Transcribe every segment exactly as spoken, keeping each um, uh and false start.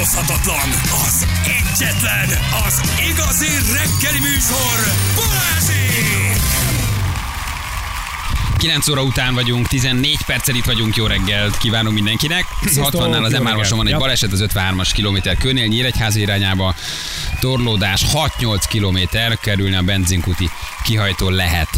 utánozhatatlan, az egyetlen, az igazi reggeli műsor, Balázsék! kilenc óra után vagyunk, tizennégy perccel itt vagyunk, jó reggelt kívánunk mindenkinek. hatvannál az em hármason van egy baleset az ötvenhármas kilométer körnél, Nyíregyháza irányába. Torlódás hat-nyolc kilométer, kerülne a benzinkúti kihajtó lehet.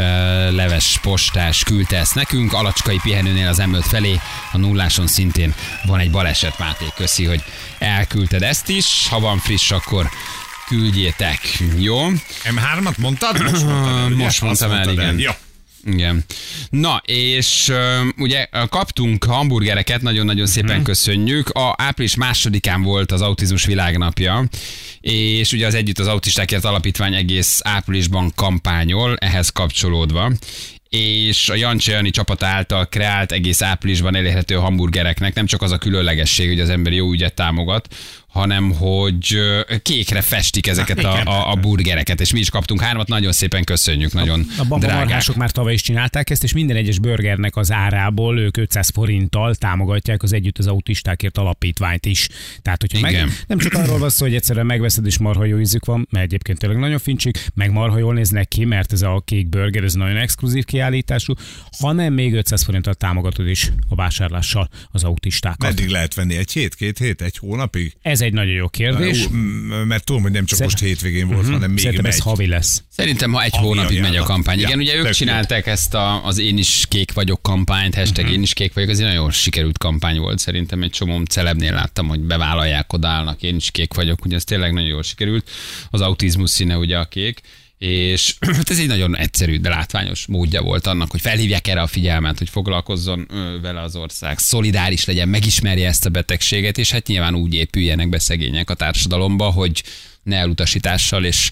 Leves postás küldte ezt nekünk. Alacskai pihenőnél az em öt felé, a nulláson szintén van egy baleset. Máté, köszi, hogy elküldted ezt is. Ha van friss, akkor küldjétek, jó? em hármat mondtad? Most mondtad, Most mondtam el, igen. Jó. Igen. Na, és uh, ugye kaptunk hamburgereket, nagyon-nagyon szépen uh-huh. köszönjük. A április másodikán volt az autizmus világnapja, és ugye az Együtt az Autistákért Alapítvány egész áprilisban kampányol, ehhez kapcsolódva. És a Jancsi Jani csapata által kreált egész áprilisban elérhető hamburgereknek nem csak az a különlegesség, hogy az ember jó ügyet támogat, hanem hogy kékre festik ezeket a, a, a burgereket, és mi is kaptunk hármat, nagyon szépen köszönjük, nagyon a, a babamarhások már tavaly is csinálták ezt, és minden egyes burgernek az árából ők ötszáz forinttal támogatják az Együtt az Autistákért Alapítványt is. Tehát, hogyha meg, nem csak arról van szó, hogy egyszerűen megveszed, és marha jó ízük van, mert egyébként tényleg nagyon fincsik, meg marha jól néznek ki, mert ez a kék burger, ez nagyon exkluzív kiállítású, hanem még ötszáz forinttal támogatod is a vásárlással az autistákat. Meddig lehet venni? Egy hét, két hét, egy hónapig? Ez egy nagyon jó kérdés. Mert tudom, hogy nem csak Szer- most hétvégén volt, uh-huh. hanem még Szerintem megy. ez havi lesz. Szerintem, ha egy havi hónapig megy a kampány. Ja, igen, ugye ők csinálták jó. ezt a, az Én is kék vagyok kampányt, hashtag uh-huh. Én is kék vagyok, ez egy nagyon sikerült kampány volt. Szerintem egy csomó celebnél láttam, hogy bevállalják, odállnak, én is kék vagyok, ugye ez tényleg nagyon jól sikerült. Az autizmus színe ugye a kék. És ez egy nagyon egyszerű, de látványos módja volt annak, hogy felhívják erre a figyelmet, hogy foglalkozzon vele az ország, szolidáris legyen, megismerje ezt a betegséget, és hát nyilván úgy épüljenek be szegények a társadalomba, hogy ne elutasítással és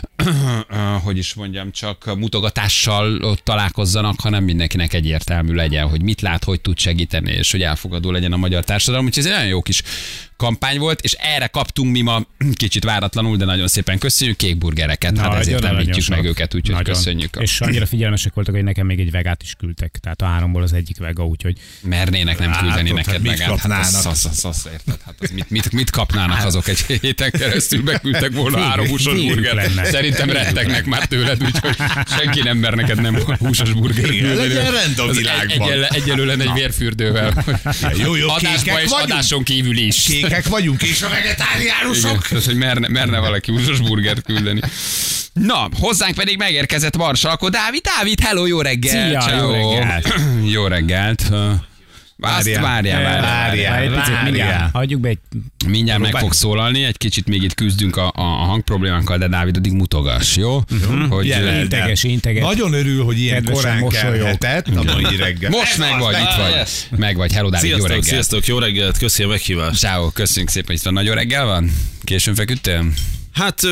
hogy is mondjam, csak mutogatással ott találkozzanak, hanem mindenkinek egyértelmű legyen, hogy mit lát, hogy tud segíteni, és hogy elfogadó legyen a magyar társadalom. Úgyhogy ez egy nagyon jó kis kampány volt, és erre kaptunk mi ma kicsit váratlanul, de nagyon szépen köszönjük kék burgereket, hát ezért említjük meg őket, úgyhogy nagyon. Köszönjük. És annyira figyelmesek voltak, hogy nekem még egy vegát is küldtek, tehát a háromból az egyik vega, úgyhogy... Mernének nem küldeni neked hát vegát, hát az, az, az, az, érted, hát az mit, mit, mit kapnának azok egy héten keresztül, beküldtek volna három húsos burgert. Szerintem rettegnek már tőled, úgyhogy senki nem mer neked nem húsos burgert küldeni. Legyen rend a világban. Egyelő lenne egy vérfürdővel. Jó, jó, adásban és adáson kívül is. Kékek vagyunk, és a vegetáriánusok. Tehát, hogy merne, merne valaki húsos burgert küldeni. Na, hozzánk pedig megérkezett Marsalkó Dávid. Dávid, hello, jó reggelt! Szia, Ciao. jó reggelt! Jó reggelt! Várjál, várjál, várjál. Egy picit mindjárt hagyjuk be egy... Mindjárt meg fog szólalni, egy kicsit még itt küzdünk a, a hangproblémánkkal, de Dávid, addig mutogass, jó? Uh-huh. Hogy integes, integes. Nagyon örül, hogy ilyen korán kelhetett a mai reggel. Most meg vagy, itt vagy. Meg vagy, hello Dávid, sziasztok, jó reggelt. Sziasztok, jó reggelt, köszi a meghívást. Ciao, köszönjük szépen, hogy itt van. Nagyon reggel van? Későn feküdtél? Hát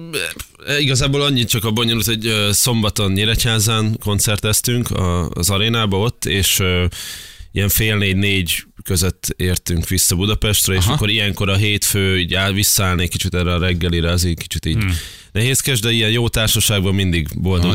igazából annyit csak a bonyolult, hogy szombaton Nyíregyházán koncerteztünk az arénába ott, és ilyen fél négy-négy között értünk vissza Budapestre, és Aha. akkor ilyenkor a hétfő így áll, visszaállni kicsit erre a reggelire, az így kicsit így hmm. nehézkes, de ilyen jó társaságban mindig boldog.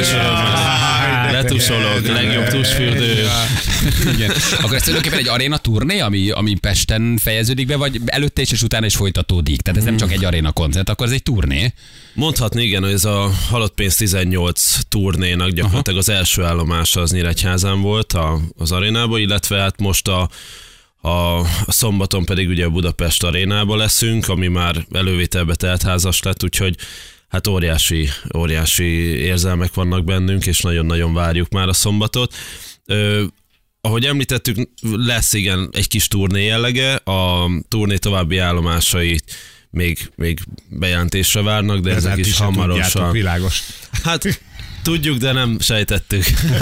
Letusolok, legjobb tusfürdő. Igen. Akkor ez tulajdonképpen egy aréna turné, ami, ami Pesten fejeződik be, vagy előtte is és utána is folytatódik? Tehát ez nem csak egy aréna koncert, akkor ez egy turné? Mondhatni, igen, hogy ez a Halott pénz tizennyolc turnénak gyakorlatilag Aha. az első állomása az Nyíregyházán volt a, az arénában, illetve hát most a A, a szombaton pedig ugye a Budapest arénába leszünk, ami már elővételbe teltházas lett, úgyhogy hát óriási, óriási érzelmek vannak bennünk, és nagyon-nagyon várjuk már a szombatot. Ö, ahogy említettük, lesz igen egy kis turné jellege, a turné további állomásai még, még bejelentésre várnak, de ezek is hamarosan. Világos. Hát tudjuk, de nem sejtettük.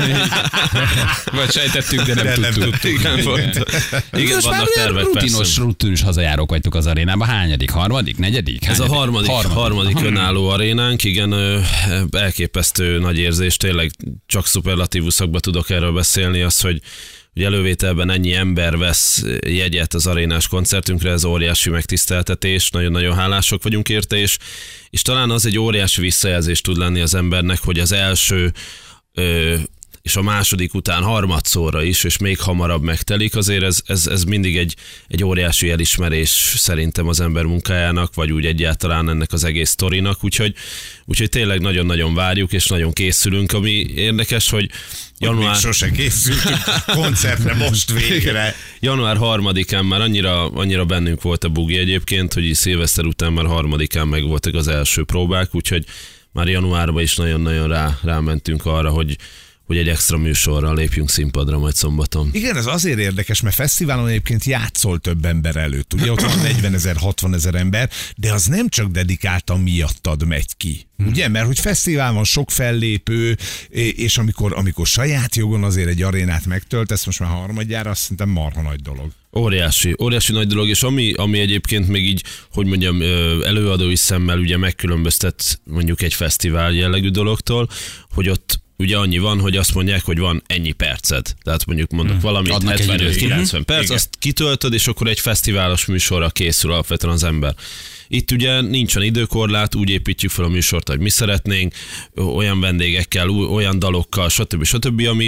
Vagy sejtettük, de nem de tudtuk. Nem tudtuk. Igen, volt. Igen, most vannak tervek, rutinos, rutinos hazajárók vagytok az arénába. Hányadik? Harmadik? Negyedik? Hányadik? Ez a harmadik, harmadik. harmadik önálló arénánk. Igen, elképesztő nagy érzés. Tényleg csak szuperlatívuszokban tudok erről beszélni. Az, hogy hogy elővételben ennyi ember vesz jegyet az arénás koncertünkre, ez óriási megtiszteltetés, nagyon-nagyon hálások vagyunk érte, és, és talán az egy óriási visszajelzés tud lenni az embernek, hogy az első ö, és a második után harmadszorra is, és még hamarabb megtelik, azért ez, ez, ez mindig egy, egy óriási elismerés szerintem az ember munkájának, vagy úgy egyáltalán ennek az egész sztorinak, úgyhogy, úgyhogy tényleg nagyon-nagyon várjuk, és nagyon készülünk, ami érdekes, hogy január... Még sose készültünk koncertre most végre. január harmadikán már annyira, annyira bennünk volt a bugi egyébként, hogy szilveszter után már harmadikán meg voltak az első próbák, úgyhogy már januárban is nagyon-nagyon rá, rámentünk arra, hogy hogy egy extra műsorral lépjünk színpadra majd szombaton. Igen, ez azért érdekes, mert fesztiválon egyébként játszol több ember előtt. Ugye ott van negyvenezer, hatvanezer ember, de az nem csak dedikáltan miattad megy ki. Hmm. Ugye, mert hogy fesztivál van, sok fellépő, és amikor, amikor saját jogon azért egy arénát megtöltesz, most már harmadjára, azt szerintem marha nagy dolog. Óriási, óriási nagy dolog, és ami, ami egyébként még így, hogy mondjam, előadói szemmel ugye megkülönböztet mondjuk egy fesztivál jellegű dologtól, hogy ott ugye annyi van, hogy azt mondják, hogy van ennyi perced. Tehát mondjuk mondok hmm. valamit, hetvenöt-kilencven perc, igen. Azt kitöltöd, és akkor egy fesztiválos műsorra készül alapvetően az ember. Itt ugye nincsen időkorlát, úgy építjük fel a műsort, hogy mi szeretnénk, olyan vendégekkel, olyan dalokkal, stb. stb., ami,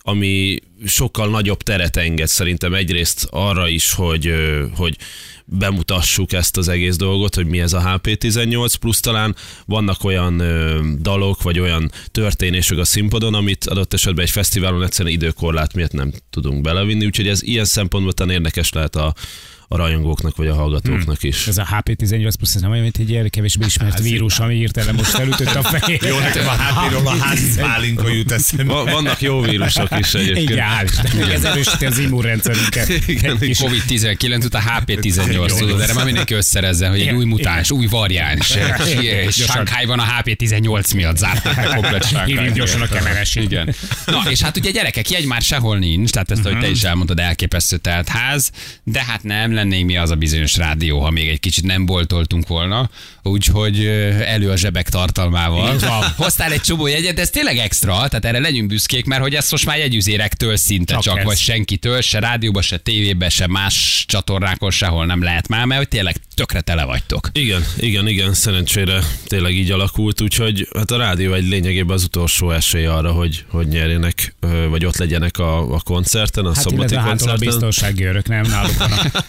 ami sokkal nagyobb teret enged szerintem egyrészt arra is, hogy, hogy bemutassuk ezt az egész dolgot, hogy mi ez a há pé tizennyolc, plusz talán vannak olyan ö, dalok, vagy olyan történések a színpadon, amit adott esetben egy fesztiválon egyszerűen időkorlát miatt nem tudunk belevinni, úgyhogy ez ilyen szempontból talán érdekes lehet a a rajongóknak, vagy a hallgatóknak is. Ez a há pé tizennyolc plusz, ez nem olyan, mint egy ilyen kevésbé ismert hát, vírus, ami hirtelen most felütött a fejét. Jó, nekem a há péről a házi pálinka jut eszembe. Vannak jó vírusok is egyébként. Igen, hál' ez erősíti az immunrendszerünket. kovid tizenkilenc után há pé tizennyolc, tudod, erre már mindenki összerezzen, hogy egy új mutáns, új variáns. Sánkhájban a há pé tizennyolc miatt zárták komplet Sánkhájt. Hívjuk gyorsan a kemeres. Igen. Na, és hát ugye gyerekek, jegy már sehol nincs, tehát ezt, hogy te is elmondtad, elképesztő telt ház, de hát nem lennénk mi az a bizonyos rádió, ha még egy kicsit nem boltoltunk volna, úgyhogy elő a zsebek tartalmával. Hoztál egy csomó jegyet, de ez tényleg extra, tehát erre legyünk büszkék, mert hogy ezt most már jegyüzérektől szinte csak, csak vagy senkitől, se rádióba, se tévébe, se más csatornákon sehol nem lehet már, mert hogy tényleg tökre tele vagytok. Igen, igen, igen, szerencsére tényleg így alakult, úgyhogy hát a rádió egy lényegében az utolsó esély arra, hogy, hogy nyerjenek, vagy ott legyenek a, a koncerten, a hát szombati koncerten. Hát a biztonsági örök, nem? Náluk van a,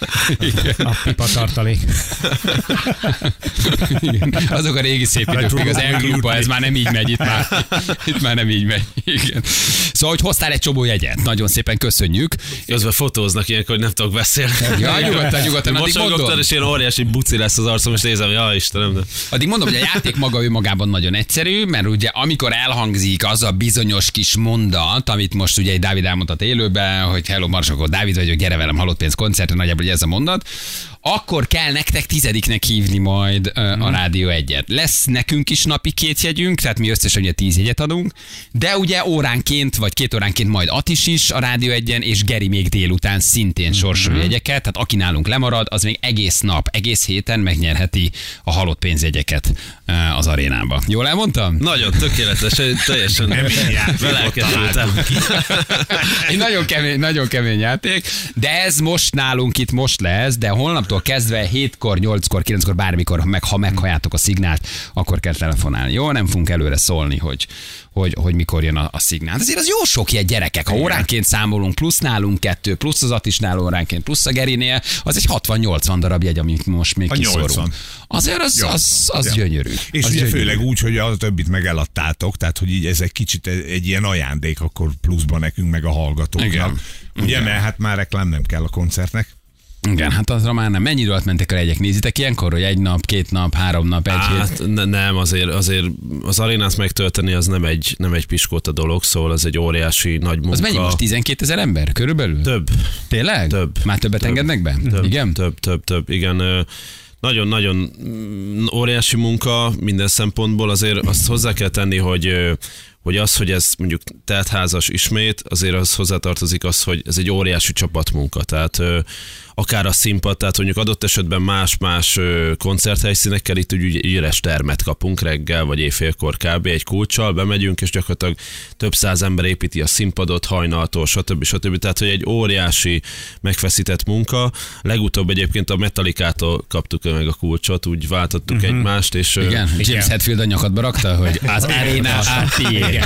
a pipa tartalék. Igen. Azok a régi szép idők, még az elklubba, ez már nem így megy, itt már, itt már nem így megy. Igen. Szóval, hogy hoztál egy csomó jegyet, nagyon szépen köszönjük. Közben fotóznak ilyenkor, hogy nem tudok beszélni. Ja, nyugodtan, nyugodtan, addig mondom. És ilyen óriási buci lesz az arcom, és nézem, hogy ja, Istenem. De... Addig mondom, hogy a játék maga önmagában nagyon egyszerű, mert ugye amikor elhangzik az a bizonyos kis mondat, amit most ugye egy Dávid elmondott élőben, hogy hello Marsakó, Dávid vagyok, gyere velem halott pénz koncertre, nagyjából ez a mondat, akkor kell nektek tizediknek hívni majd uh, a Rádió egyet. Lesz nekünk is napi két jegyünk, tehát mi összesen ugye tíz jegyet adunk, de ugye óránként, vagy két óránként majd Atis is a Rádió egyen, és Geri még délután szintén sorsoló jegyeket, tehát aki nálunk lemarad, az még egész nap, egész héten megnyerheti a halott pénzjegyeket uh, az arénába. Jól elmondtam? Nagyon tökéletes, teljesen belelkesültem. Egy nagyon kemény, nagyon kemény játék, de ez most nálunk itt most lesz, de holnaptól kezdve hétkor, nyolckor, kilenckor, bármikor, meg, ha meghalljátok a szignált, akkor kell telefonálni. Jó, nem fogunk előre szólni, hogy, hogy, hogy mikor jön a, a szignál. Azért az jó sok ilyen gyerekek, ha óránként számolunk, plusz nálunk kettő, plusz az Atisnál óránként, plusz a Gerinél, az egy hatvan-nyolcvan darab jegy, amit most még kiszorunk. Azért az, az, az, az gyönyörű. És az ugye gyönyörű. Főleg úgy, hogy a többit megeladtátok, tehát hogy így ez egy kicsit egy ilyen ajándék akkor pluszban nekünk meg a hallgatóknak. Igen. Ugye, Igen. Mert hát már reklám nem kell a koncertnek. Igen, hát azra már nem. Mennyi idő alatt mentek a jegyek? Nézitek ilyenkor, hogy egy nap, két nap, három nap, egy hát, hét? Ne, nem, azért, azért az arénát megtölteni az nem egy, nem egy piskóta dolog, szóval az egy óriási nagy munka. Az mennyi most? tizenkétezer ember körülbelül? Több. Tényleg? Több. Már többet több. engednek be? Több, Igen? Több, több, több, igen. Nagyon-nagyon óriási munka minden szempontból, azért azt hozzá kell tenni, hogy hogy az, hogy ez mondjuk teltházas ismét, azért az hozzátartozik az, hogy ez egy óriási csapatmunka. Tehát akár a színpad, tehát mondjuk adott esetben más-más koncerthelyszínekkel itt úgy üres termet kapunk reggel, vagy éjfélkor kb. Egy kulccsal, bemegyünk, és gyakorlatilag több száz ember építi a színpadot hajnaltól, stb. stb. Tehát, hogy egy óriási megfeszített munka. Legutóbb egyébként a Metallicától kaptuk meg a kulcsot, úgy váltottuk uh-huh. egymást, és... Igen, James Hetfield a nyakadba rakta, hogy az aréna a tiéd.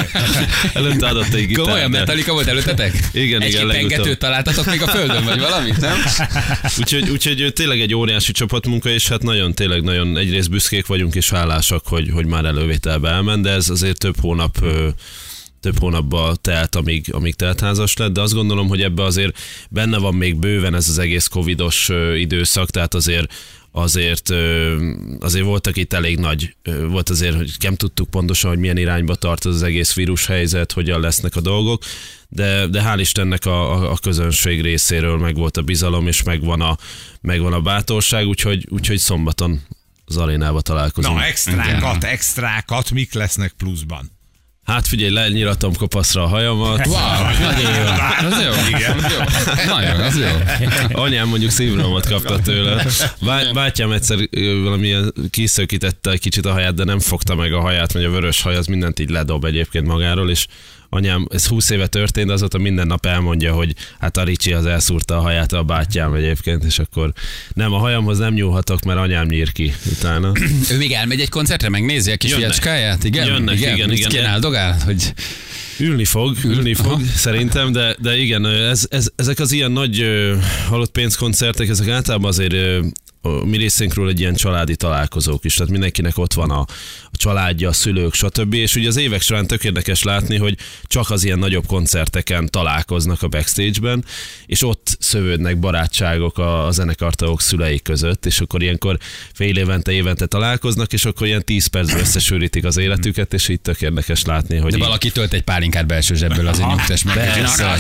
Előtte adott egy gitárt. Komolyan Metallica volt előttetek? Igen, egy igen, legutóbb. Pengetőt találtatok még a földön, vagy valamit, nem? Úgyhogy, úgyhogy tényleg egy óriási csapatmunka, és hát nagyon, tényleg nagyon egyrészt büszkék vagyunk, és hálásak, hogy, hogy már elővételbe elment, de ez azért több hónap több hónapba telt, amíg, amíg teltházas lett, de azt gondolom, hogy ebbe azért benne van még bőven ez az egész covidos időszak, tehát azért azért, azért voltak itt elég nagy, volt azért, hogy nem tudtuk pontosan, hogy milyen irányba tart az egész vírushelyzet, hogyan lesznek a dolgok, de, de hál' Istennek a, a, a közönség részéről meg volt a bizalom, és megvan a, megvan a bátorság, úgyhogy, úgyhogy szombaton az arénába találkozunk. Na, extrákat, extrákat, mik lesznek pluszban? Hát figyelj, lenyiratom kopaszra a hajamat. Wow, nagyon jó. Az jó. Igen. Az jó. Nagyon, az jó. Anyám mondjuk szívrohamot kapta tőle. Bá- bátyám egyszer valamilyen kiszökítette egy kicsit a haját, de nem fogta meg a haját, mert a vörös haj az mindent így ledob egyébként magáról, és anyám, ez húsz éve történt, azóta minden nap elmondja, hogy hát a Ricsi az elszúrta a haját a bátyám egyébként, és akkor nem, a hajamhoz nem nyúlhatok, mert anyám nyír ki utána. Ő még elmegy egy koncertre, megnézi a kis fiacskáját? Igen? Jönnek, igen, igen. igen. igen. Áldogál, hogy... Ülni fog, ülni fog, Aha. szerintem, de, de igen, ez, ez, ezek az ilyen nagy uh, halott pénzkoncertek, ezek általában azért uh, a mi részünkről egy ilyen családi találkozók is, tehát mindenkinek ott van a, a családja, a szülők, stb. És ugye az évek során tök érdekes látni, hogy csak az ilyen nagyobb koncerteken találkoznak a backstage-ben, és ott szövődnek barátságok a, a zenekartagok szülei között, és akkor ilyenkor fél évente, évente találkoznak, és akkor ilyen tíz percben összesűrítik az életüket, és így tök érdekes látni, hogy... De valaki tölt egy pálinkát belső zsebből, azért nyugtass meg. Persze,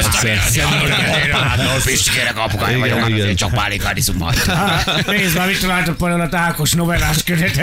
Pistikérek apukája vagyok, azért csak pálinkát iszunk majd. Nézd már, mit találtok például a Ákos novellás könyvet.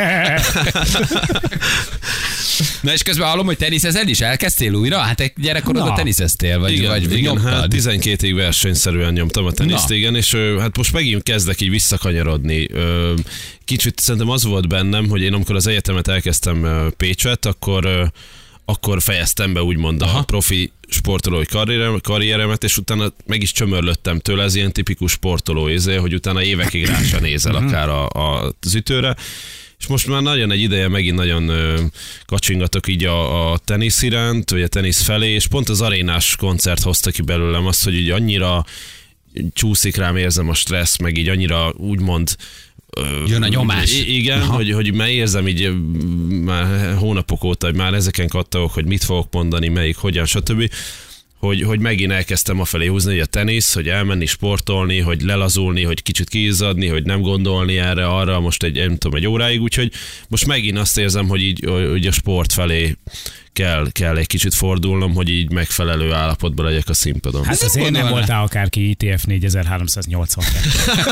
Na és közben hallom, hogy teniszezel is? Elkezdtél újra? Hát egy gyerekkorodban teniszeztél, vagy, igen, vagy igen, nyomtad? Hát tizenkét évig versenyszerűen nyomtam a teniszt, Na. igen, és hát most megint kezdek így visszakanyarodni. Kicsit szerintem az volt bennem, hogy én amikor az egyetemet elkezdtem Pécset, akkor akkor fejeztem be úgymond Aha. a profi sportolói karrieremet, és utána meg is csömörlöttem tőle, ez ilyen tipikus sportoló izé, hogy utána évekig rá sem nézel akár a, a, az ütőre. És most már nagyon egy ideje megint nagyon ö, kacsingatok így a, a tenisz iránt, vagy a tenisz felé, és pont az arénás koncert hozta ki belőlem azt, hogy így annyira csúszik rám, érzem a stressz, meg így annyira úgymond jön a nyomás. Igen, hogy, hogy már érzem így már hónapok óta, hogy már ezeken kattogok, hogy mit fogok mondani, melyik, hogyan, stb. Hogy, hogy megint elkezdtem afelé húzni, hogy a tenisz, hogy elmenni sportolni, hogy lelazulni, hogy kicsit kiizzadni, hogy nem gondolni erre, arra most egy, nem tudom, egy óráig, úgyhogy most megint azt érzem, hogy így hogy a sport felé kell, kell egy kicsit fordulnom, hogy így megfelelő állapotban legyek a színpadon. Hát azért nem voltál akárki I T F négyezer-háromszáznyolcvankettő.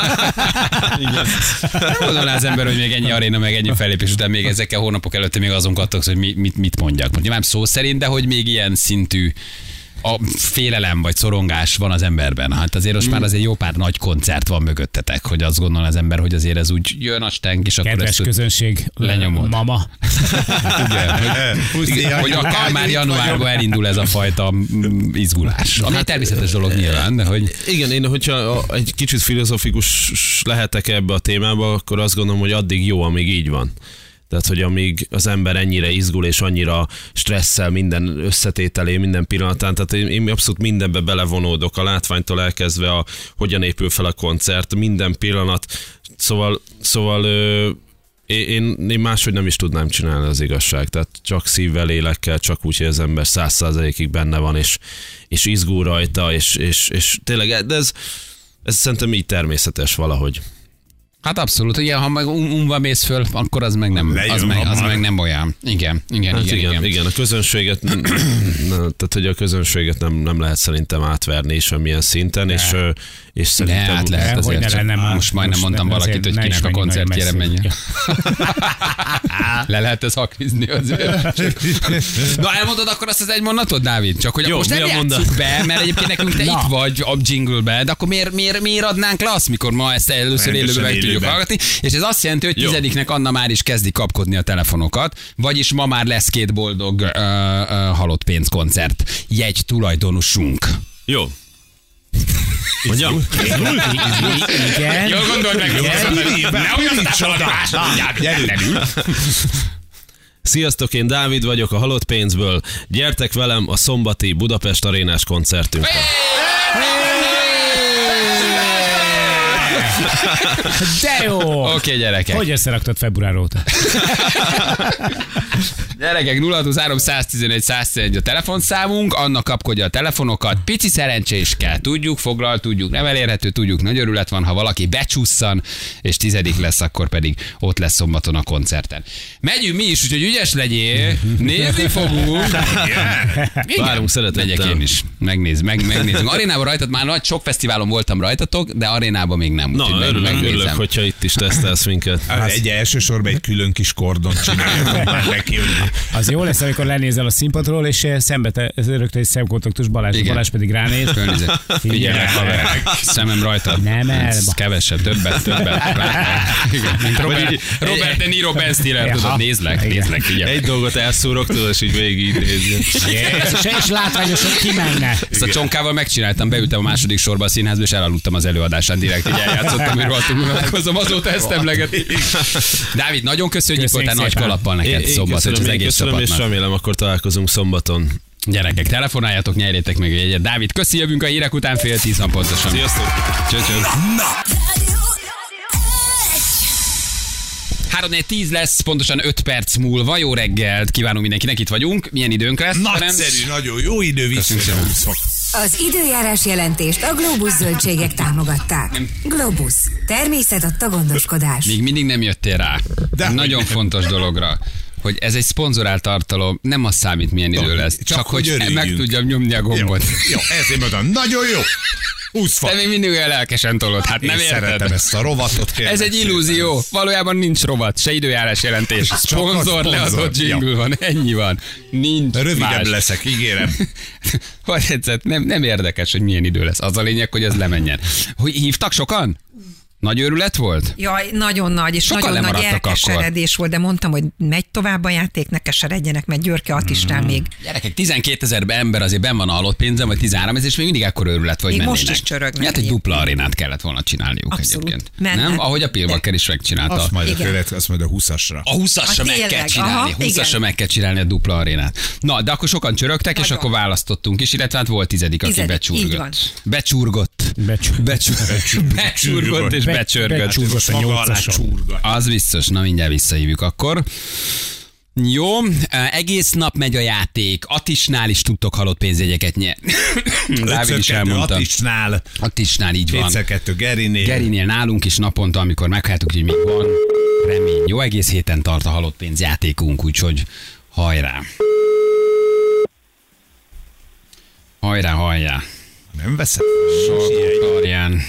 Nem gondolná az ember, hogy még ennyi aréna, meg ennyi fellépés után még ezekkel hónapok előtt még azon kattogsz, hogy mi, mit, mit mondjak. Mondjuk nem szó szerint, de hogy még ilyen szintű a félelem vagy szorongás van az emberben. Hát azért most mm. már azért jó pár nagy koncert van mögöttetek, hogy azt gondol az ember, hogy azért ez úgy jön a stenk, és akkor kedves ezt közönség, lenyomod. Mama. Ugye, hogy, hogy akár már januárban elindul ez a fajta izgulás. Ami hát, természetes dolog nyilván, de hogy... Igen, én hogyha egy kicsit filozofikus lehetek ebbe a témába, akkor azt gondolom, hogy addig jó, amíg így van. Tehát, hogy amíg az ember ennyire izgul, és annyira stresszel minden összetételé, minden pillanatán, tehát én, én abszolút mindenbe belevonódok, a látványtól elkezdve a hogyan épül fel a koncert, minden pillanat. Szóval, szóval én, én máshogy nem is tudnám csinálni, az igazság. Tehát csak szívvel, lélekkel, csak úgy, hogy az ember száz százalékig benne van, és, és izgul rajta, és, és, és tényleg, de ez, ez szerintem így természetes valahogy. Hát abszolút, igen, ha meg unva mész föl, akkor az meg nem, az meg, az meg nem olyan. Igen, igen, hát igen, igen, igen. igen. A közönséget, tehát hogy a közönséget nem, nem lehet szerintem átverni semmilyen szinten, és, és szerintem... Ne, hát lehet azért, ne csak lenne, most majdnem most mondtam ne, valakit, hogy ne kinek is a menjünk koncertjére nagyon menjen. Le lehet ez hakvizni azért. Na, elmondod akkor azt az egy mondatot, Dávid? Csak hogy jó, most nem játsszuk be, mert egyébként nekünk te Na. itt vagy a jingle-be, de akkor miért, miért, miért adnánk le azt, mikor ma ezt először élőben meg tudjuk hallgatni? És ez azt jelenti, hogy Jó. tizediknek Anna már is kezdi kapkodni a telefonokat, vagyis ma már lesz két boldog uh, uh, halott pénzkoncert jegy tulajdonosunk. Jó. Mondjam? Igen. Jól gondold meg, ne olyan távolodás! Sziasztok, én Dávid vagyok a Halott pénzből. Gyertek velem a szombati Budapest arénás koncertünkre. De jó! Oké, okay, gyerekek. Hogy összeraktad február óta? Gyerekek, nulla huszonhárom száztizenegy száztizenegy a telefonszámunk, Anna kapkodja a telefonokat, pici szerencsés kell, tudjuk, foglal, tudjuk, nem elérhető, tudjuk, nagy örület van, ha valaki becsusszan, és tizedik lesz, akkor pedig ott lesz szombaton a koncerten. Megyünk mi is, úgyhogy ügyes legyél, nézni fogunk. Várunk szeretettel. Megyek én is, megnéz, meg, megnézzünk. Arénában rajtad, már nagy sok fesztiválon voltam rajtatok, de arénában még nem. Na, meg, örülök, megnézem. örülök, hogyha itt is tesztelsz minket. Egy elsősorban egy külön kis kordon csinálják már neki, hogy Az jó lesz, amikor lenézel a színpadról, és szembe te, rögtön egy szemkontaktus Balázs, Igen. Balázs pedig ránéz. Környezet. Figyelj, haverek, szemem rajtad. Nem el. Ez kevesebb, többet, többet. Igen, mint Robert, Robert De Niro, Ben Stiller, Ja. tudod, nézlek, Igen. nézlek, figyelj. Egy dolgot elszúrok, tudod, és így végig nézni. És, és látványosan kimenne. Ezt a csonkával megcsináltam, beültem a második sorba a színházba, és elaludtam az előadásán direkt, így eljátszottam, hogy rohadtul unatkozom, azóta ezt emlegetik. Dávid, nagyon köszönjük, Köszönjük voltál nagy szépen. kalappal neked szombat, hogy az én egész köszönöm, és csapatnak. remélem, akkor találkozunk szombaton. Gyerekek, telefonáljatok, nyerjétek meg egyet. Dávid, köszi, jövünk a hírek után fél tíz van pontosan. Sziasztok! Cső, cső. Na, három négy tíz lesz, pontosan öt perc múlva. Jó reggelt kívánunk mindenkinek, itt vagyunk. Milyen időnk lesz? nagyszerű, nagyon jó idő, Köszönjük szépen. vissza. Az időjárás jelentést a Globus zöldségek támogatták. Globus. Természet adta gondoskodás. Még mindig nem jöttél rá. De Nagyon hogy- fontos dologra, hogy ez egy szponzorált tartalom, nem az számít, milyen idő lesz. Csak, Csak hogy hogy meg örüljünk. tudjam nyomni a Jó, gombot. jó, ezért mondom, nagyon jó. húsz fa. Te még mindig olyan lelkesen tolod, hát Én nem szeretem érted. ezt a rovatot. kérlek Ez egy szépen. illúzió. Valójában nincs rovat, se időjárás jelentés. Csak a Szponzor szponzor. leadott jingle van, ennyi van. Nincs Rövidebb más. leszek, ígérem. Hogy egyszer, nem, nem érdekes, hogy milyen idő lesz. Az a lényeg, hogy ez lemenjen. Hogy hívtak sokan? Nagy őrület volt? Jaj, nagyon nagy, és Sokan nagyon nagy lemaradtak elkeseredés volt, de mondtam, hogy megy tovább a játék, ne keseredjenek, mert Györke Attisnál még, Gyerekek, tizenkétezer ember azért benn van a halott pénzem, vagy tizenhárom, ez és még mindig ekkor őrület, vagy Még mennének. most is csörögnek Hát egy egyébként. dupla arénát kellett volna csinálniuk Abszolút. egyébként. Menne. Nem? Ahogy a Pilbakker is megcsinálta. Azt majd a Igen. követ, azt majd a húszasra. A húszasra Ah, meg kell tényleg? csinálni, Aha, húszasra igen. meg kell csinálni a dupla arénát. Na, de akkor sokan csörögtek, és Nagyon. akkor választottunk is, illetve hát volt tizedik, aki Tizedik, így van. becsurgott. Becsurgott. Becsú- Becsur- Becsurgott és Be- becsörgött. becsúrgott a Maga alá nyolcason. csurgat. Az biztos, na mindjárt visszahívjuk akkor. Jó, egész nap megy a játék. Attisnál is tudtok halott pénzjegyeket nyerni. Dávid is elmondta. Attisnál, Attisnál így van. kétszer kettő Gerinél. Gerinél nálunk is naponta, amikor megháltuk, hogy mi van. Remény. Jó, egész héten tart a halott pénzjátékunk, úgyhogy hajrá. Hajrá, hajrá. Nem veszed? Sarján.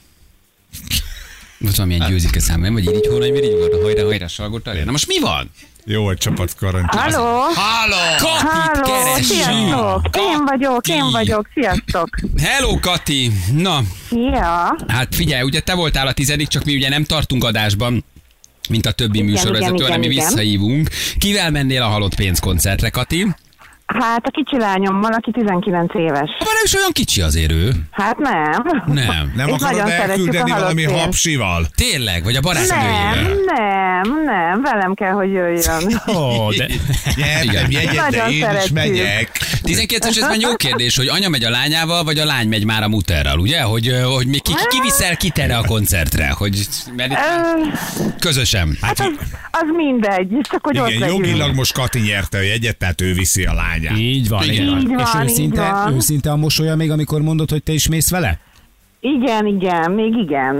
Most valamilyen győzike szám, nem? Vagy így hónai, miért így volt? Hajrá, hajrá, Salgótarján. Na most mi van? Jó, egy csapat karantén. Halló! Katit Halló! keressünk! Sziasztok! Én vagyok, én Kati. vagyok, sziasztok! Hello, Kati! Na, Szia! hát figyelj, ugye te voltál a tizedik, csak mi ugye nem tartunk adásban, mint a többi Igen, műsorvezető, igen, hanem mi igen, igen. visszahívunk. Kivel mennél a halott pénzkoncertre, Kati? Hát a kicsi lányommal, aki tizenkilenc éves. Ha nem is olyan kicsi azért ő. Hát nem. Nem. Nem És akarod nagyon szeretjük elküldeni a halott valami pénzt. hapsival? Tényleg? Vagy a barátnőjével? Nem, nem, nem, velem kell, hogy jöjjön. Ó, de... Nyertem jegyet, de Nagyon én is szeretjük. megyek. tizenkilences ez már jó kérdés, hogy anya megy a lányával, vagy a lány megy már a muterral, ugye? Hogy, ö, hogy még ki, ki, ki viszel ki erre a koncertre? Hogy, mert itt Ö, közösen. Hát az, az mindegy, csak hogy ott Igen, legyünk. jogilag most Kati nyerte a jegyet, tehát ő viszi a lányát. Így van, Igen. így van. Így van, És így őszinte, van. őszinte a mosolya még, amikor mondod, hogy te is mész vele? Igen, igen, még igen.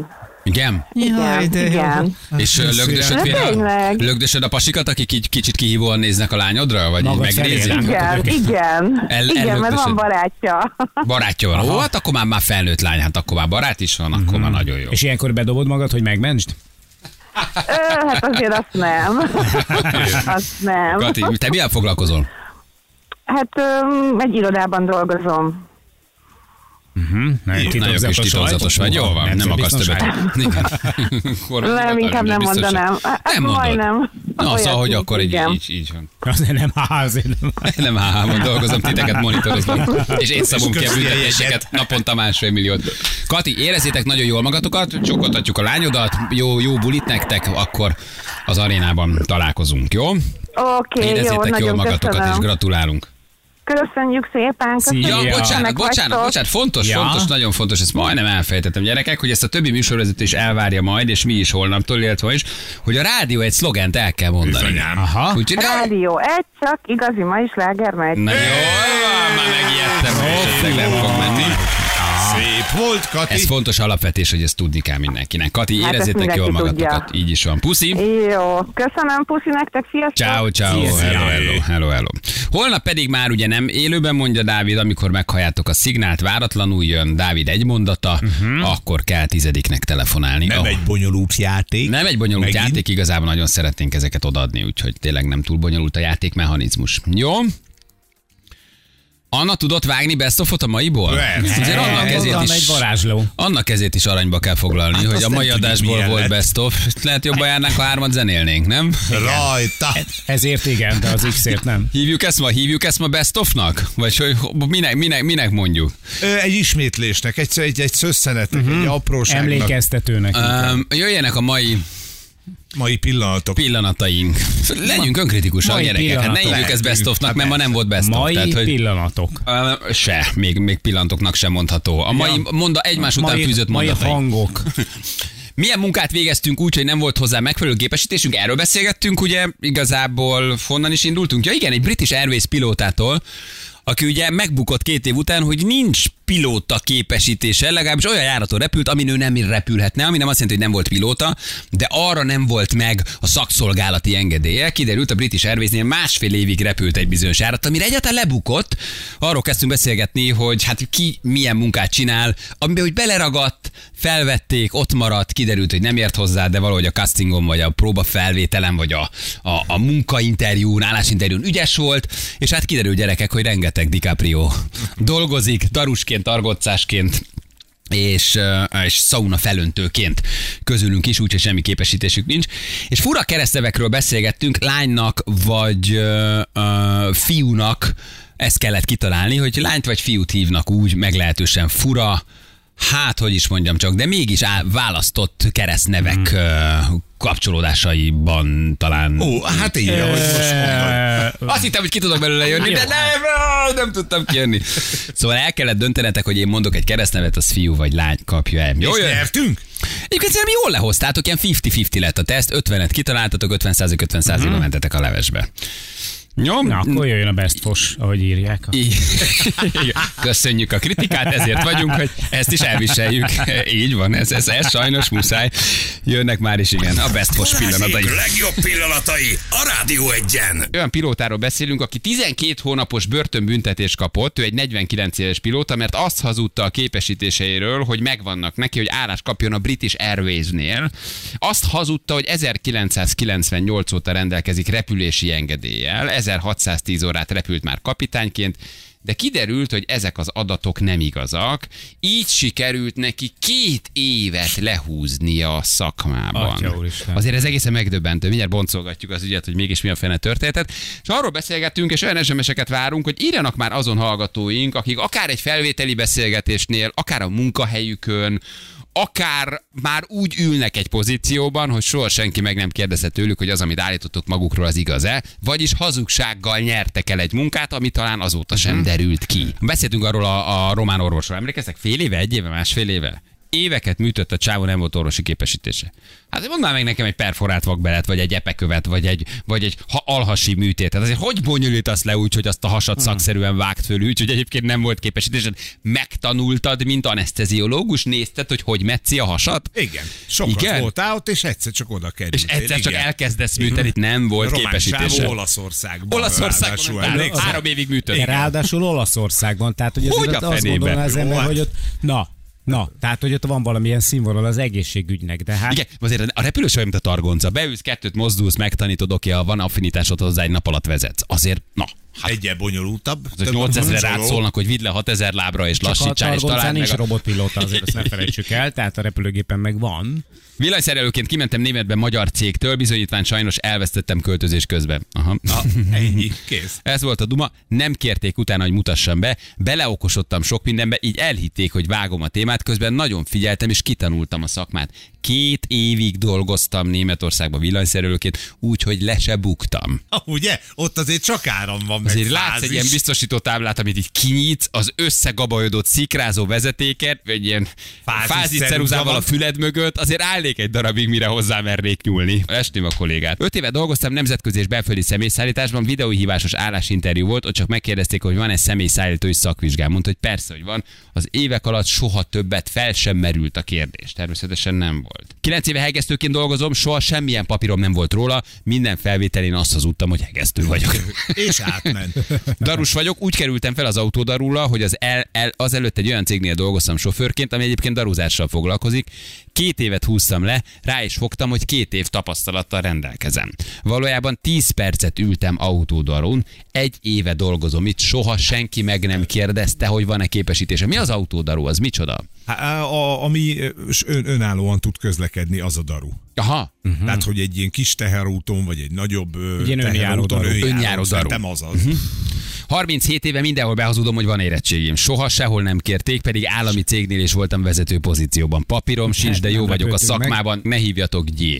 Igen? Igen, de igen. És ö, lögdösöd, De például- tényleg. lögdösöd a pasikat, akik így kicsit kihívóan néznek a lányodra? Vagy így Magad megnézik? felé Igen, igen. El- igen, mert ellökdösöd. van barátja. Barátja van. Ó, hát akkor már, már felnőtt lány, hát akkor már barát is van, akkor már nagyon jó. És ilyenkor bedobod magad, hogy megmentsd? Ö, hát azért azt nem. Azt nem. Kati, te milyen foglalkozol? Hát öm, egy irodában dolgozom. Uh-huh. Nagyon kis titokzatos vagy. Jó van, nem akarsz többet. Igen. Nem, inkább nem mondanám. Hát Nem mondod. majdnem. Na, Olyat, szóval, hogy akkor így, igen. így, így van. Azért nem, á, azért nem. Nem há-hámon dolgozom, titeket monitorozom, és én szabom ki a büntetéseket naponta másfél milliót. Kati, érezzétek nagyon jól magatokat, csokoltatjuk a lányodat, jó, jó bulit nektek, akkor az arénában találkozunk, jó? Oké, okay, jó, Érezzétek jól nagyon magatokat, és köszönöm. gratulálunk. Köszönjük szépen, köszönjük. Ja, Ja. bocsánat, Köszönnek bocsánat, vagytok. bocsánat, fontos, Ja. fontos, nagyon fontos, ezt majdnem elfejtettem, gyerekek, hogy ezt a többi műsorvezető is elvárja majd, és mi is holnaptól, illetve is, hogy a rádió egy szlogent el kell mondani. Bizonyám. Aha. Úgyhogy ne- Rádió egy, csak igazi ma is láger megy. Na jó, már megijedtem, és esetleg nem fog menni. Szép volt, Kati. Ez fontos alapvetés, hogy ezt tudni kell mindenkinek. Kati, Hát érezzétek ezt jól mindenki magatokat. tudja. Így is van. Puszi. Jó, köszönöm, puszi nektek, sziasztok! Ciao, ciao, Szia, szia. hello, hello, hello, hello. Holnap pedig már ugye nem élőben mondja Dávid, amikor meghalljátok a szignált, váratlanul jön Dávid egy mondata, uh-huh. akkor kell tizediknek telefonálni. Nem Oh. egy bonyolult játék. Nem egy bonyolult Megint. játék, igazából nagyon szeretnénk ezeket odaadni, úgyhogy tényleg nem túl bonyolult a játékmechanizmus. Jó? Anna tudott vágni best of-ot a maiból? Persze. Azért annak ezért Oda is, egy varázsló. annak ezért is aranyba kell foglalni, Hát hogy azt a nem mai tudjuk, adásból milyen volt lett. best of. Lehet jobban járnánk, ha hármat zenélnénk, nem? Rajta. Ezért igen, de az X-ért nem. Hívjuk ezt ma, hívjuk ezt ma best of-nak? Vagy hogy minek, minek, minek mondjuk? Ö, Egy ismétlésnek, egy, egy, egy szösszenetnek, uh-huh. egy apróságnak. Emlékeztetőnek. Um, jöjjenek a mai Mai pillanatok. pillanataink. Legyünk önkritikusak, Mai gyerekek. Hát ne pillanatok. hívjuk ezt best of-nak, mert ma nem volt best of. Mai Tehát, hogy pillanatok. Uh, se, még, még pillanatoknak sem mondható. A mai Ja. monda egymás után Mai, fűzött mai mondataink. hangok. Milyen munkát végeztünk úgy, hogy nem volt hozzá megfelelő gépesítésünk? Erről beszélgettünk, ugye igazából honnan is indultunk? Ja igen, egy British Airways pilótától, aki ugye megbukott két év után, hogy nincs pilóta képesítése, legalábbis olyan járaton repült, amin ő nem repülhetne, ami nem azt jelenti, hogy nem volt pilóta, de arra nem volt meg a szakszolgálati engedélye. Kiderült, a British Airwaysnél másfél évig repült egy bizonyos járat, amire egyáltalán lebukott. Arról kezdtünk beszélgetni, hogy hát ki milyen munkát csinál, amiben úgy beleragadt, felvették, ott maradt, kiderült, hogy nem ért hozzá, de valahogy a castingon, vagy a próbafelvételen, vagy a, a, a munkainterjún, állásinterjún ügyes volt, és hát kiderült, gyerekek, hogy rengeteg DiCaprio dolgozik, darusként, argocásként, és, uh, és szauna felöntőként közülünk is, úgyhogy semmi képesítésük nincs. És fura keresztnevekről beszélgettünk, lánynak vagy uh, uh, fiúnak ezt kellett kitalálni, hogy lányt vagy fiút hívnak úgy meglehetősen fura, hát hogy is mondjam csak, de mégis á, választott keresztnevek mm. uh, kapcsolódásaiban talán... Ó, hát így, ahogy most mondod. Azt hittem, hogy ki tudok belőle jönni, de nem, nem tudtam kijönni. Szóval el kellett döntenetek, hogy én mondok egy keresztnevet, az fiú vagy lány kapja el. Jó, És jön? nyertünk? Egyébként szerintem jól lehoztátok, ilyen ötven-ötven lett a teszt, ötvenet kitaláltatok, ötven százalék ötven százalékban mentetek a levesbe. Jó? Na, akkor jöjjön a best fos, ahogy írják. Így. Köszönjük a kritikát, ezért vagyunk, hogy ezt is elviseljük. Így van, ez, ez, ez sajnos muszáj. Jönnek már is, igen, a best fos pillanatai. Balázsék legjobb pillanatai a Rádió Egyen. Olyan pilótáról beszélünk, aki tizenkét hónapos börtönbüntetést kapott, ő egy negyvenkilenc éves pilóta, mert azt hazudta a képesítéseiről, hogy megvannak neki, hogy állást kapjon a British Airways-nél. Azt hazudta, hogy ezerkilencszázkilencvennyolc óta rendelkezik repülési engedéllyel, ezerhatszáztíz órát repült már kapitányként, de kiderült, hogy ezek az adatok nem igazak, így sikerült neki két évet lehúznia a szakmában. Atya úristen. Azért ez egészen megdöbbentő, mindjárt boncolgatjuk az ügyet, hogy mégis mi a fene történetet, és arról beszélgettünk, és olyan es em es-eket várunk, hogy írjanak már azon hallgatóink, akik akár egy felvételi beszélgetésnél, akár a munkahelyükön, akár már úgy ülnek egy pozícióban, hogy soha senki meg nem kérdezte tőlük, hogy az, amit állítottuk magukról, az igaz-e, vagyis hazugsággal nyertek el egy munkát, ami talán azóta sem derült ki. Beszéltünk arról a, a román orvosról, emlékeztek? Fél éve, egy éve, másfél éve? Éveket műtött a csávó, nem volt orvosi képesítése. Hát mondd már meg nekem egy perforált vakbelet, vagy egy epekövet, vagy egy, vagy egy ha, alhasi műtét. Tehát azért hogy bonyolítasz le úgy, hogy azt a hasat szakszerűen vágt föl úgy, hogy egyébként nem volt képesítésed? Megtanultad, mint aneszteziológus, nézted, hogy hogy metszi a hasat? Igen. Sokat Igen? voltál ott, és egyszer csak oda kerültél. És egyszer csak igen. elkezdesz műteni, nem volt Román képesítése. csávó Olaszországban. Olaszországban ráadásul, három évig műtött. Ráadásul Olaszországban, tehát hogy, Hogy azért a azt fenébe? gondolná az Jó, ember, hát- hogy ott, na, na, tehát hogy ott van valamilyen színvonal az egészségügynek, de hát... Igen, azért a repülős olyan, mint a targonca. Beülsz, kettőt mozdulsz, megtanítod, oké, ha van affinitásod hozzá, egy nap alatt vezetsz. Azért, na, hát Egyel bonyolultabb. az nyolcezer átszólnak, hogy vidd le hatezer lábra és Csak a lassítsál, és targoncán találd meg nincs a... robotpilóta, azért azt ne felejtsük el, tehát a repülőgépen meg van. Villanyszerelőként kimentem németbe magyar cégtől, bizonyítvány sajnos elvesztettem költözés közben. Aha. Ah, ennyi, kész. Ez volt a duma, nem kérték utána, hogy mutassam be, beleokosodtam sok mindenbe, így elhitték, hogy vágom a témát, közben nagyon figyeltem és kitanultam a szakmát. Két évig dolgoztam Németországban villanyszerelőként, úgyhogy le se buktam. Ah, ugye? Ott azért csak áram van, meg Azért fáz látsz egy is. ilyen biztosító táblát, amit így kinyitsz, az összegabajodott szikrázó vezetéket, egy ilyen Fázis fázis ceruza ceruzával van. a füled mögött, azért állnék egy darabig, mire hozzámernék nyúlni. Estém a kollégát. Öt éve dolgoztam nemzetközi és belföldi személyszállításban, videóhívásos állásinterjú volt, ott csak megkérdezték, hogy van-e személyszállítói szakvizsgám. Mondta, hogy persze, hogy van. Az évek alatt soha többet fel sem merült a kérdés. Természetesen nem volt. Kilenc éve hegesztőként dolgozom, soha semmilyen papírom nem volt róla, minden felvételén azt hazudtam, hogy hegesztő vagyok. És átment. Darus vagyok, úgy kerültem fel az autódarulla, hogy az el, el, azelőtt egy olyan cégnél dolgoztam sofőrként, ami egyébként daruzással foglalkozik. Két évet húztam le, rá is fogtam, hogy két év tapasztalattal rendelkezem. Valójában tíz percet ültem autódarun, egy éve dolgozom itt, soha senki meg nem kérdezte, hogy van-e képesítése. Mi az autódaru, az micsoda? Há, a, ami ön, önállóan tud közlekedni, az a daru. Aha. Uh-huh. Tehát, hogy egy ilyen kis teherautón, vagy egy nagyobb ö, Ilyen önjáró teherauton, daru. önjáró, Önjáró daru. szerintem az az. Uh-huh. harminchét éve mindenhol behazudom, hogy van érettségim. Soha sehol nem kérték, pedig állami cégnél is voltam vezető pozícióban. Papírom sincs, de jó Nem vagyok a lepődtünk meg. szakmában. Ne hívjatok Gyé.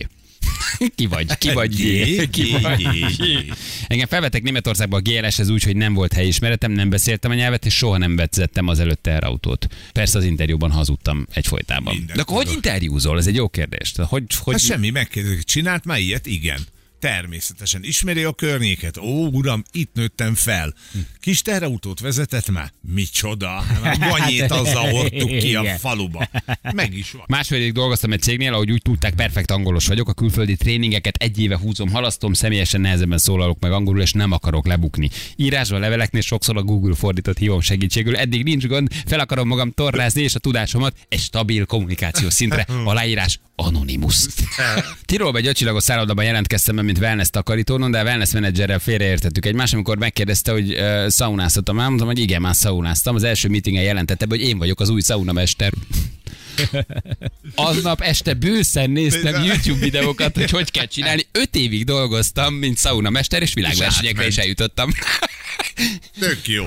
Ki vagy? Ki vagy Gyé, Gyé? Ki Gyé, vagy Gyé, Gyé? Gyé. Engem felvettek Németországba a gé el es-hez úgy, hogy nem volt helyismeretem, nem beszéltem a nyelvet, és soha nem vezettem az előtt teherautót. Persze az interjúban hazudtam egyfolytában. Minden De akkor hogy tudod. interjúzol? Ez egy jó kérdés. Hogy, hogy... Hát semmi, megkérdezik, csinált már ilyet? Igen. Természetesen. Ismeri a környéket? Ó, uram, itt nőttem fel. Kis teherautót vezetett már? Micsoda? Ganyét azzal hordtuk ki a Igen. faluba. Meg is van. Másfél évig dolgoztam egy cégnél, ahogy úgy tudták, perfekt angolos vagyok, a külföldi tréningeket egy éve húzom, halasztom, személyesen nehezebben szólalok meg angolul, és nem akarok lebukni. Írásban, leveleknél sokszor a Google fordított hívom segítségül, eddig nincs gond, fel akarom magam torrázni, és a tudásomat egy stabil kommunikációs szintre, aláírás Anonymous. Tirolba egy ötcsillagos szállodában jelentkeztem be, mint wellness takarítónon, de a wellness menedzserrel félreértettük egymást, amikor megkérdezte, hogy uh, szaunáztatom már, mondtam, hogy igen, már szaunáztam. Az első meetingen jelentette be, hogy én vagyok az új szaunamester. Aznap este bőszen néztem YouTube videókat, hogy hogy kell csinálni. Öt évig dolgoztam, mint szaunamester, és világversenyekre is eljutottam. Tök jó.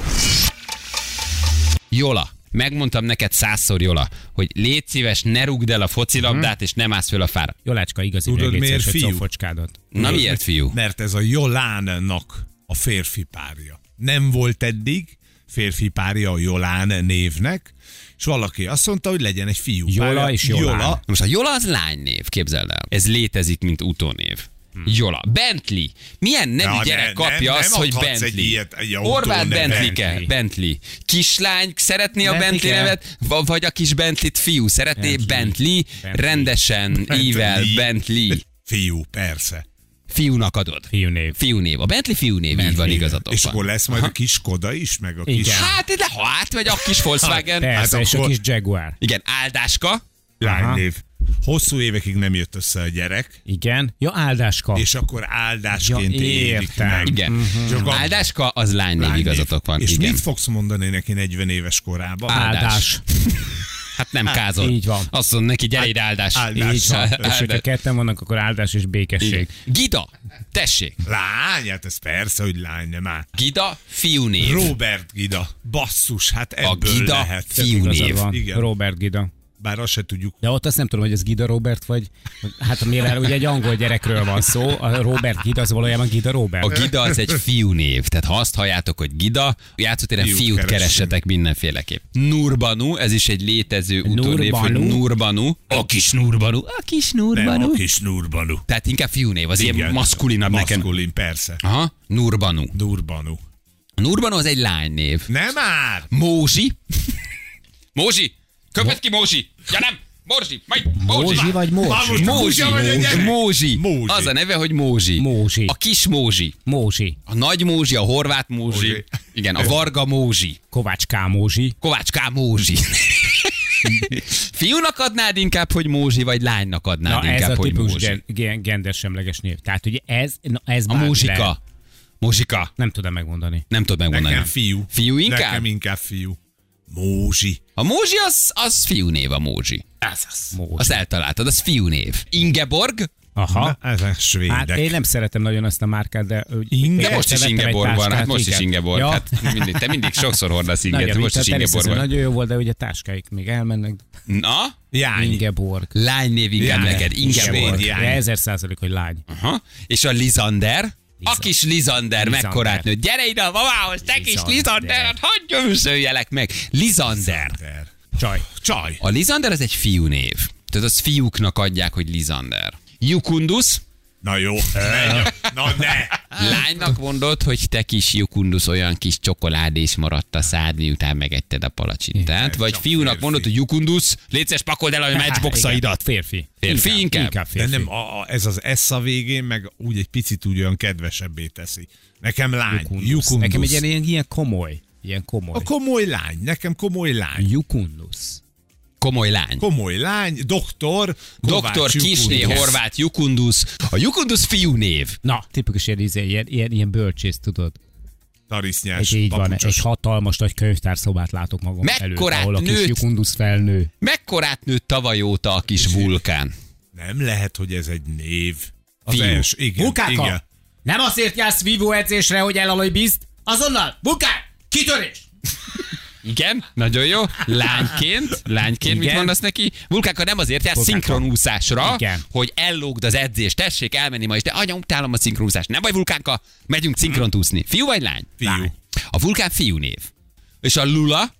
Jola. Megmondtam neked százszor, Jola, hogy légy szíves, ne rúgd el a focilabdát, és nem állsz föl a fára. Jolácska, igazi Tudod, még miért légy szíves, fiú? hogy focskádat. Na miért, fiú? Mert ez a Jolánnak a férfi párja. Nem volt eddig férfi párja a Jolán névnek, és valaki azt mondta, hogy legyen egy fiú Jola párja. és Jolán. Jola. Most a Jola az lánynév, képzeld el. Ez létezik, mint utónév. Jola. Bentley. Milyen nemű Ja, gyerek ne- kapja nem- azt, nem hogy adhatsz egy Bentley? ilyet, egy autón Horváth neve. Bentley-ke. Bentley. Bentley. Kislány szeretné a Bentley Bentley kell. nevet, v- vagy a kis Bentley-t fiú szeretné Bentley. Bentley, Bentley. rendesen, ível Bentley. Fiú, persze. Fiúnak adod. Fiúnév. Fiúnév. A Bentley fiúnév, így van, igazatok És van. akkor lesz majd a kis Skoda is, meg a kis... Igen. Hát, de ha átmegy a kis Volkswagen. Persze, Hát és a akkor- kis Jaguar. Igen, Áldáska. lánynév. Hosszú évekig nem jött össze a gyerek, Igen. Ja, áldáska. és akkor áldásként Ja, élik értem. meg. Igen. Csak a Áldáska az lánynév, lánynév. igazatok van. És Igen. mit fogsz mondani neki negyven éves korában? Áldás. Hát nem kázol. így van. Azt mondom neki, gyere ide áldás. Áldás. Így van. Áldás. És hogyha ketten vannak, akkor áldás és békesség. Gida, tessék. Lány, hát ez persze, hogy lány, nem áll. Gida, fiúnév. Robert Gida. Basszus, hát A ebből Gida lehet. fiúnév. Igazad van. Igen. Robert Gida. Bár azt se tudjuk. De ott azt nem tudom, hogy ez Gida Robert, vagy... Hát mivel ugye egy angol gyerekről van szó, a Robert Gida, az valójában Gida Robert. A Gida az egy fiúnév, tehát ha azt halljátok, hogy Gida, játszótéren fiút, fiút keressetek mindenféleképp. Nurbanu, ez is egy létező utónév, hogy Nurbanu. A kis Nurbanu. A kis Nurbanu. Nem, a kis Nurbanu. Tehát inkább fiúnév, az igen, ilyen maszkulinabb nekem. Maszkulin, persze. Aha, Nurbanu. Nurbanu. Nurbanu az egy lánynév. Nem már! Mózsi. Mózsi! Köped ki, Mózsi! Ja nem! Mózsi! Majd Mózsi! Mózsi vagy Mózsi? Mózsi! Mózsi! Mózsi. Az a neve, hogy Mózsi. Mózsi. A kis Mózsi. Mózsi. A nagy Mózsi, a horvát Mózsi. Mózsi. Igen, a Varga Mózsi. Kovács K. Mózsi. Kovács K. Mózsi. Fiúnak adnád inkább, hogy Mózsi, vagy lánynak adnád na, inkább, ez a hogy típus Mózsi? gen, gen, gendersemleges név. Tehát ugye ez, na, ez A Mózsika. Mózsika. Nem tudom megmondani. Nem tudod megmondani. Nekem fiú. Fiú inkább? Nekem inkább fiú. Mózsi. A Mózsi az, az fiúnév a Mózsi. Ez az. Mózsi. Azt eltaláltad, az fiúnév. Ingeborg? Aha. Na, ezek svédek. Hát én nem szeretem nagyon azt a márkát, de... Inge? De most is Ingeborg van, hát most is Ingeborg. Ja. Hát mindig, te mindig sokszor hordasz inget, Nagyon most is Ingeborg van. Nagyon jó volt, de ugye táskáik még elmennek. Na? Jány. Ingeborg. Lánynév inkább Jány. neked. Ingeborg. Svéd jány. De ezer százalék, hogy lány. Aha. És a Lizander? A kis Lizander, Lizander. mekkorát nőtt. Gyere ide a mamához, te kis Lizander. Lizander, hát hagyj őszöljelek meg. Lizander. Csaj. Csaj. A Lizander az egy fiúnév. Tehát az fiúknak adják, hogy Lizander. Jukundusz? Na jó. Ne. Na ne. Lánynak mondod, hogy te kis Jukundusz, olyan kis csokoládés maradt a szád, miután megetted a palacsintát. Vagy csak fiúnak férfi. mondod, hogy Jukundusz, légy szíves, pakold el a matchboxaidat. Férfi. Férfi inkább? Inkább De férfi. nem, a, a, ez az S a végén, meg úgy egy picit úgy olyan kedvesebbé teszi. Nekem lány. Jukundusz. Jukundusz. Nekem egy ilyen, ilyen, ilyen komoly. Ilyen komoly. A komoly lány. Nekem komoly lány. Jukundusz. Komoly lány. Komoly lány, doktor, Doktor Kovács Kisné, Jukundusz. Horváth Jukundusz. A Jukundusz fiúnév. Na, tipikus ilyen, ilyen, ilyen, ilyen, ilyen bölcsész, tudod. Tarisznyás, Egy, így van, papucsos. egy hatalmas nagy könyvtárszobát látok magam előtt, Mekkorát ahol a kis nőtt? Jukundusz felnő. Mekkorát nőtt tavaly óta a kis vulkán? Nem lehet, hogy ez egy név. Az Fiú. első, igen, Vulkánka! igen. Nem azért jársz vívó edzésre, hogy elalaj bízd? Azonnal! Vulkán! Kitörés! Igen, nagyon jó. Lányként, lányként mit Igen. mondasz neki? Vulkánka nem azért jár Vulkánka. szinkronúszásra, Igen. hogy ellógd az edzést, tessék elmenni ma is, de anya, utálom a szinkronúszást. Nem baj, Vulkánka, megyünk szinkront Fiú vagy lány? Fiú. Lány. A Vulkán fiú név. És a Lula?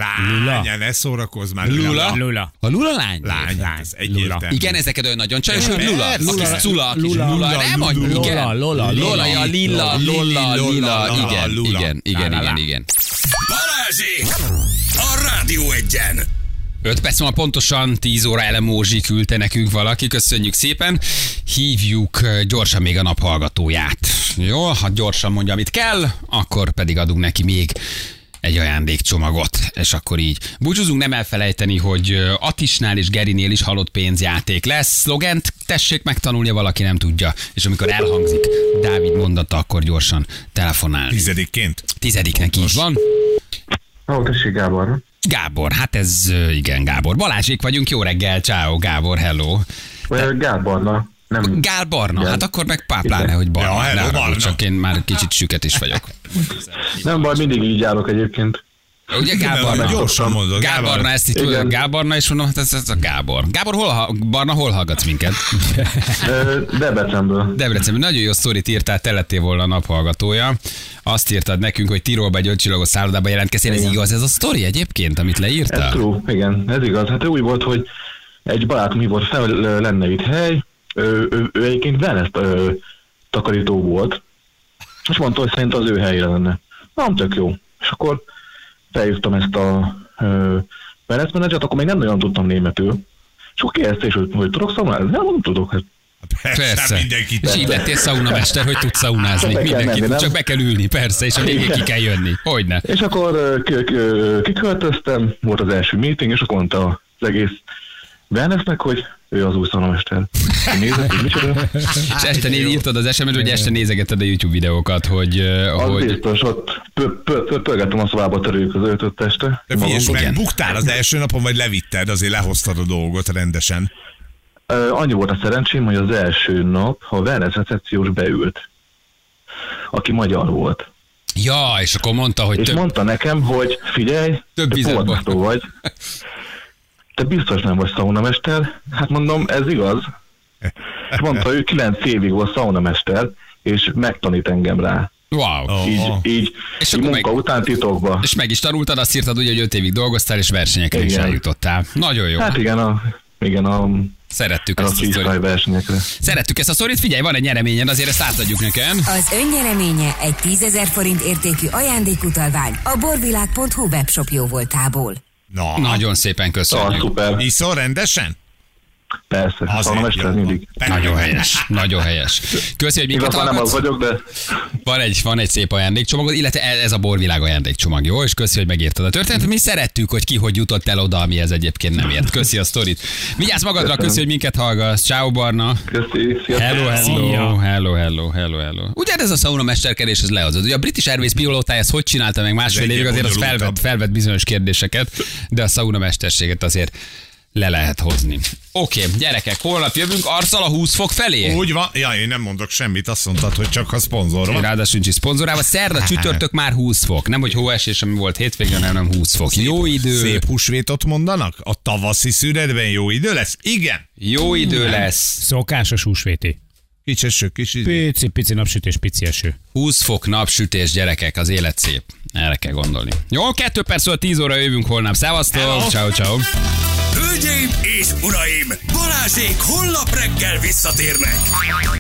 Lány, ne szórakozz már. Lula? Lula. A Lula lány? Lány, Lány. ez egyértelmű. Igen, ez neked olyan nagyon csajos, hogy Lula. A Persze. kis Cula, a kis Lula, Lula. Lula, Nem, Lula, hogy Lula, igen. Lola, Lola, Lola, ja, Lilla, Lilla, Lilla. Igen, Lula. igen, igen, La, la, igen, la. igen. Balázsék! A Rádió Egyen! öt perc múlva pontosan tíz óra ele Mózsi küldte nekünk valaki, köszönjük szépen. Hívjuk gyorsan még a nap hallgatóját. Jó, ha gyorsan mondja, amit kell, akkor pedig adunk neki még egy ajándékcsomagot, és akkor így búcsúzunk, nem elfelejteni, hogy Atisnál és Gerinél is halott pénzjáték lesz. Szlogent tessék megtanulni, valaki nem tudja, és amikor elhangzik Dávid mondata, akkor gyorsan telefonálni. Tizedikként? Tizediknek így van. Ó, tessék, Gábor. Gábor, hát ez ö, igen, Gábor. Balázsék vagyunk, jó reggel, ciao, Gábor, hello. Ö, Gáborna. Nem. Gál Barna, Igen. hát akkor meg pláne, hogy Barna. Ja, hello, Ne haragudj, Barna. csak én már kicsit süket is vagyok. Nem baj, mindig így állok egyébként. Ugye Gál Barna? Gyorsan mondod. Gál Barna, ezt itt Igen. tudod, Gál Barna, és mondom, hát ez, ez a Gábor. Gábor, hol, ha- Barna, hol hallgatsz minket? Ö, Debrecenből. Debrecenben nagyon jó sztorit írtál, te lettél volna a naphallgatója. Azt írtad nekünk, hogy Tirolba egy ötcsillagos szállodába jelentkeztél. Ez Igen. igaz, ez a sztori egyébként, amit Ez leírtál? true, igen, ez igaz. Hát úgy volt, hogy egy barátom hívott fel, ö, lenne itt hely, ő, ő, ő egyébként wellness ö, takarító volt, és mondta, hogy szerint az ő helyére lenne. Nem, tök jó. És akkor felhívtam ezt a ö, wellness menedzsert, akkor még nem nagyon tudtam németül. És akkor kérdezte is, hogy, hogy tudok szaunázni? Nem, nem tudok. Hát, Persze. Mindenki És így lettél szaunamester, hogy tudsz szaunázni. Be kell Mindenki menni, tud, csak nem? be kell ülni, persze, és a végén ki kell jönni. Hogyne. és akkor ö, k- k- kiköltöztem, volt az első meeting, és akkor mondta az egész wellnessnek, hogy ő az új szaunamester. Nézett, hogy micsoda. És este néz, írtad az es em es, hogy este nézegetted a YouTube videókat, hogy... uh, Az hogy... biztos, ott pö- pö- pö- pörgettem a szobába, törőjük az öltött este. De figyelj, Magam. meg buktál az első napon, vagy levitted, azért lehoztad a dolgot rendesen. Ö, Annyi volt a szerencsém, hogy az első nap a wellness recepciós beült, aki magyar volt. Ja, és akkor mondta, hogy És több... mondta nekem, hogy figyelj, Több te vizet fogasztó vagy. te biztos nem vagy szaunamester? Hát mondom, ez igaz. És mondta, ő kilenc évig volt szaunamester, és megtanít engem rá. Wow. Oh. Így, így, és így munka meg, után titokba. És meg is tanultad, azt írtad ugye, hogy öt évig dolgoztál, és versenyekre is eljutottál. Nagyon jó. Hát igen, a, igen a Szerettük a ezt a sztorit. versenyekre. Szerettük ezt a sztorit, figyelj, van egy nyereményed, azért ezt átadjuk neked. Az önnyereménye egy tízezer forint értékű ajándékutalvány a borvilág pont hu webshop jóvoltából. Na. Nagyon szépen köszönjük. Ah, szuper. Iszol rendesen? Persze, szaunamester mindig. Nagyon helyes, nagyon helyes. Köszi, hogy minket Igazán nem az vagyok, de... Van egy, van egy szép ajándékcsomagod, illetve ez a borvilág ajándékcsomag, jó? És köszi, hogy megírtad a történetet. Mi szerettük, hogy ki hogy jutott el oda, amihez egyébként nem ért. Köszi a sztorit. Vigyázz magadra, köszi, hogy minket hallgass. Ciao, Barna. Köszi, sziasztok. Hello, hello, hello, hello, hello, hello. Ugye ez a szaunamesterkedés, ez lehozott. Ugye a British Airways pilótája ezt hogy csinálta meg másfél évig, azért az felvett, felvett bizonyos kérdéseket, de a szaunamesterséget azért le lehet hozni. Oké, okay, gyerekek, holnap jövünk arccal a húsz fok felé. Úgy van, ja, én nem mondok semmit, azt mondtad, hogy csak a szponzor van. Ráadásul nincs szponzorával. Szerda, csütörtök már húsz fok. Nem, hogy hóesés, ami volt hétvégén, hanem húsz fok. Szép, jó idő. Szép húsvétot mondanak? A tavaszi szünetben jó idő lesz? Igen. Jó idő lesz. Szokásos húsvéti. Kicsi eső, kis idő. Pici, pici napsütés, pici eső. húsz fok napsütés, gyerekek, az élet szép. Erre kell gondolni. Jó, kettő perc volt, tíz óra jövünk holnap. Szevasztok, ciao, ciao. Hölgyeim és uraim, Balázsék holnap reggel visszatérnek.